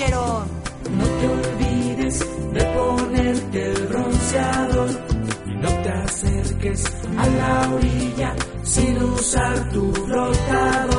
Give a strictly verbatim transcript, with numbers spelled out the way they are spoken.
pero no te olvides de ponerte el bronceador y no te acerques a la orilla sin usar tu flotador.